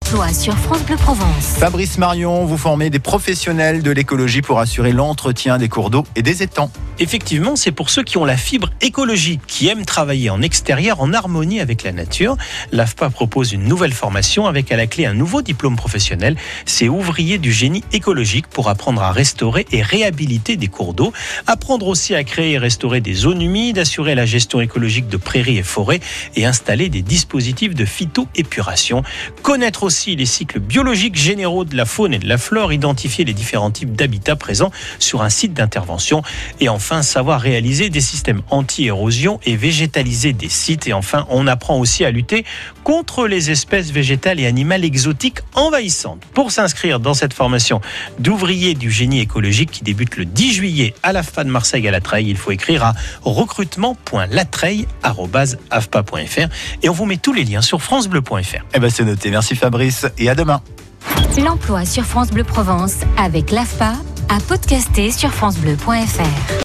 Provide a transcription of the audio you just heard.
L'emploi sur France Bleu Provence. Fabrice Marion, vous formez des professionnels de l'écologie pour assurer l'entretien des cours d'eau et des étangs. Effectivement, c'est pour ceux qui ont la fibre écologique, qui aiment travailler en extérieur en harmonie avec la nature. L'AFPA propose une nouvelle formation avec à la clé un nouveau diplôme professionnel. C'est ouvrier du génie écologique pour apprendre à restaurer et réhabiliter des cours d'eau. Apprendre aussi à créer et restaurer des zones humides, assurer la gestion écologique de prairies et forêts et installer des dispositifs de phytoépuration. Connaître aussi les cycles biologiques généraux de la faune et de la flore, identifier les différents types d'habitats présents sur un site d'intervention et enfin savoir réaliser des systèmes anti-érosion et végétaliser des sites. Et enfin, on apprend aussi à lutter contre les espèces végétales et animales exotiques envahissantes. Pour s'inscrire dans cette formation d'ouvrier du génie écologique qui débute le 10 juillet à l'AFPA de Marseille à Latreille, il faut écrire à recrutement.latreille@afpa.fr et on vous met tous les liens sur francebleu.fr. C'est noté. Merci Fabrice et à demain. L'emploi sur France Bleu Provence avec l'AFPA à podcaster sur francebleu.fr.